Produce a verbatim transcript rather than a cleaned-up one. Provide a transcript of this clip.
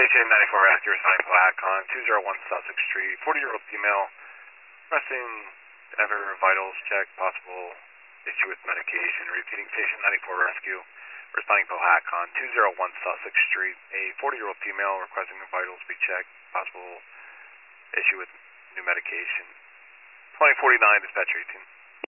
Station ninety-four Rescue, responding to Acon, two oh one Sussex Street, forty-year-old female, requesting ever vitals check, possible issue with medication. Repeating, Station ninety-four Rescue, responding to Acon, two oh one Sussex Street, a forty-year-old female requesting vitals be checked, possible issue with new medication. twenty forty-nine, dispatcher eighteen.